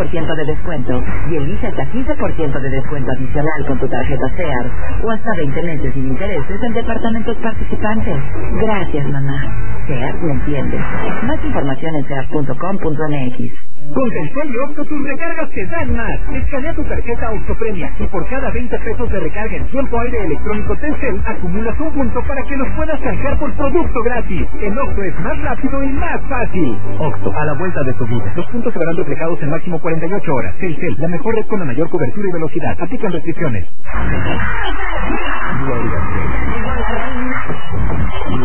20% de descuento y elige hasta 15% de descuento adicional con tu tarjeta Sears o hasta 20 meses sin intereses en departamentos participantes. Gracias, mamá. Sears me entiende. Más información en sears.com.mx. Con Telcel y Octo tus recargas te dan más. Escanea tu tarjeta Octo Premia y por cada 20 pesos de recarga en tiempo aire electrónico Telcel acumulas un punto para que los puedas canjear por producto gratis. En Octo es más rápido y más fácil. Octo, a la vuelta de tu vida. Los puntos se verán reflejados en máximo 48 horas. Telcel, la mejor red con la mayor cobertura y velocidad. Aplican restricciones.